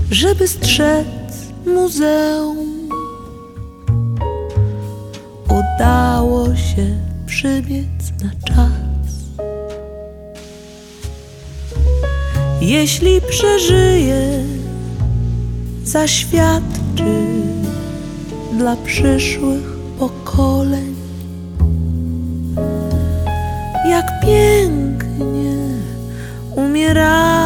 żeby strzec muzeum. Udało się przybiec na czas. Jeśli przeżyję, zaświadczy dla przyszłych pokoleń, jak pięknie umiera.